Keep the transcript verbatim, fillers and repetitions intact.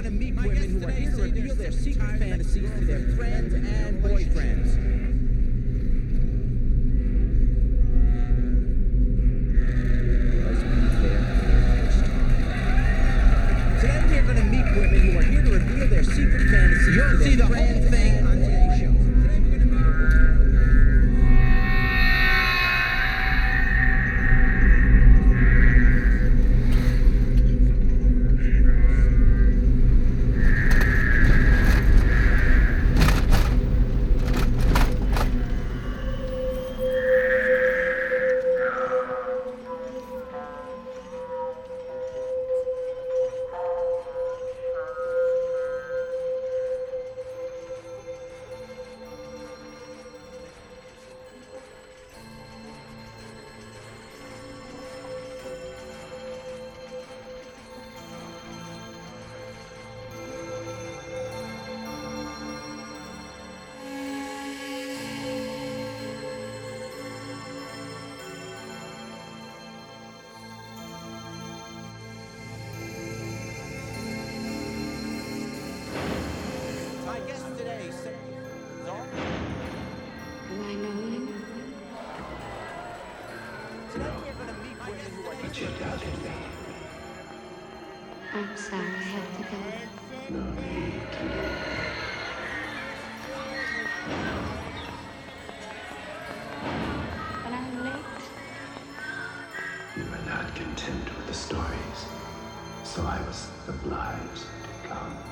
gonna meet women who are here to reveal their secret fantasies to their friends and boyfriends. Today we're gonna meet women who are here to reveal their secret fantasies You'll to their see the friends whole thing on today's show. Today we're gonna meet a woman. My guest today, Zol. Do I know you? Today we're gonna meet women who are here But you doubted me. I'm sorry I have to go. No need to leave. But I'm late. You were not content with the stories, so I was obliged to come.